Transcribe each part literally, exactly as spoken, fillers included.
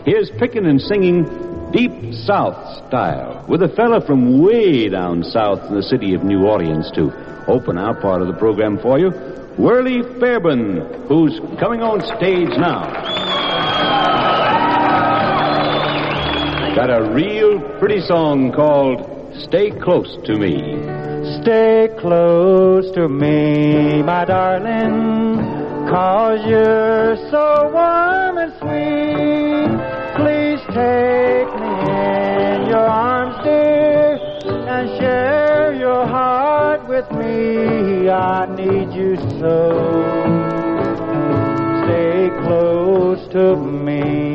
Here's picking and singing Deep South Style with a fella from way down south in the city of New Orleans to open our part of the program for you, Whirly Fairbairn, who's coming on stage now. Got a real pretty song called Stay Close to Me. Stay close to me, my darling, 'cause you're so warm and sweet. Please take me in your arms, dear, and share your heart with me. I need you so. Stay close to me.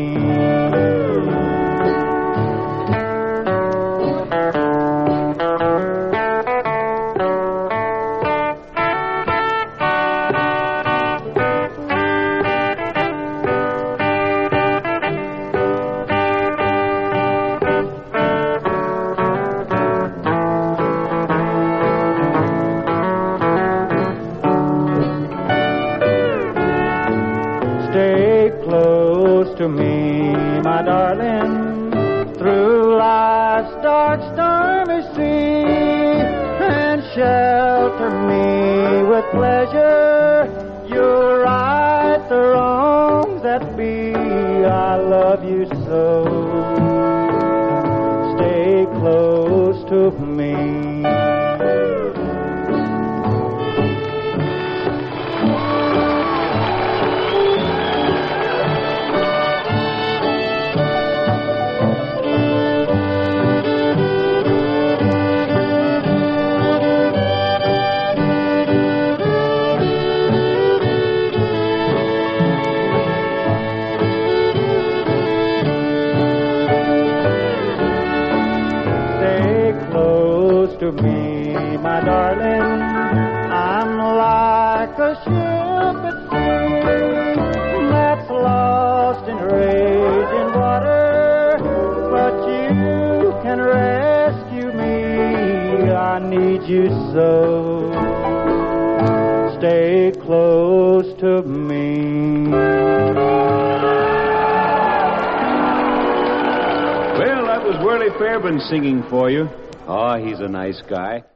Stay close to me, my darling, through life's dark stormy sea, and shelter me with pleasure. You'll right the wrongs that be. I love you so. Stay close to me. To me, my darling, I'm like a ship at sea that's lost in raging water, but you can rescue me. I need you so. Stay close to me. Well, that was Whirly Fairbairn singing for you. Oh, he's a nice guy.